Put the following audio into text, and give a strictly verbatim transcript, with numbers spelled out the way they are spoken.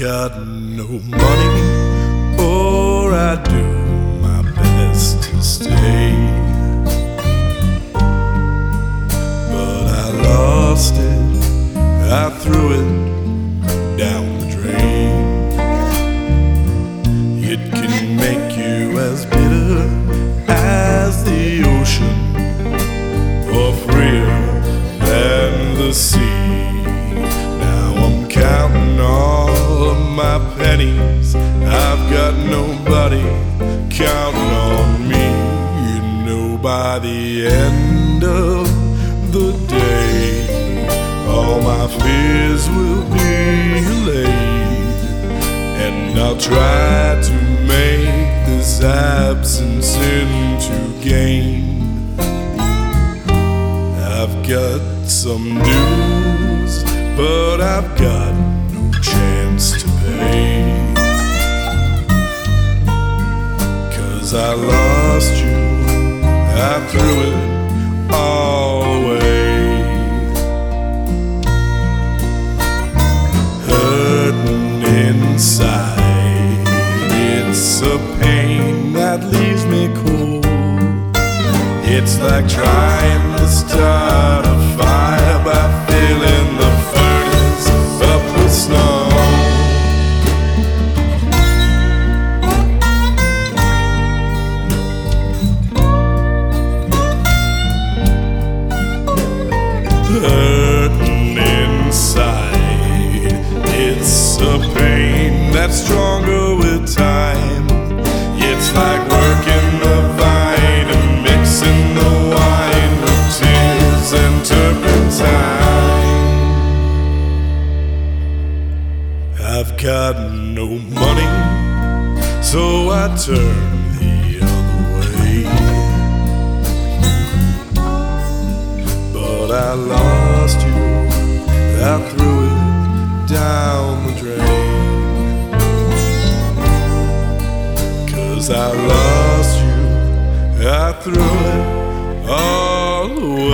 got no money, or I do my best to stay, but I lost it, I threw it down the drain. It can make you as bitter as the ocean, or freer than the sea. Now I'm counting all of my pennies, I've got nobody counting on me. You know, by the end of the day, all my fears will be allayed, and I'll try to make this absence into gain. I've got some dues, but I've got no chance to pay, 'cause I lost you, I threw it all away. Hurting inside, it's a pain that leaves me cold. It's like trying to start a fire by filling the furnace up with snow. Hurting inside, it's a pain that's stronger with time. It's like working the vine and mixing the wine with tears and turpentine. I've got no money, so I turn the other way, but I lost you, I threw it down the drain. 'Cause I lost you, I threw it all away.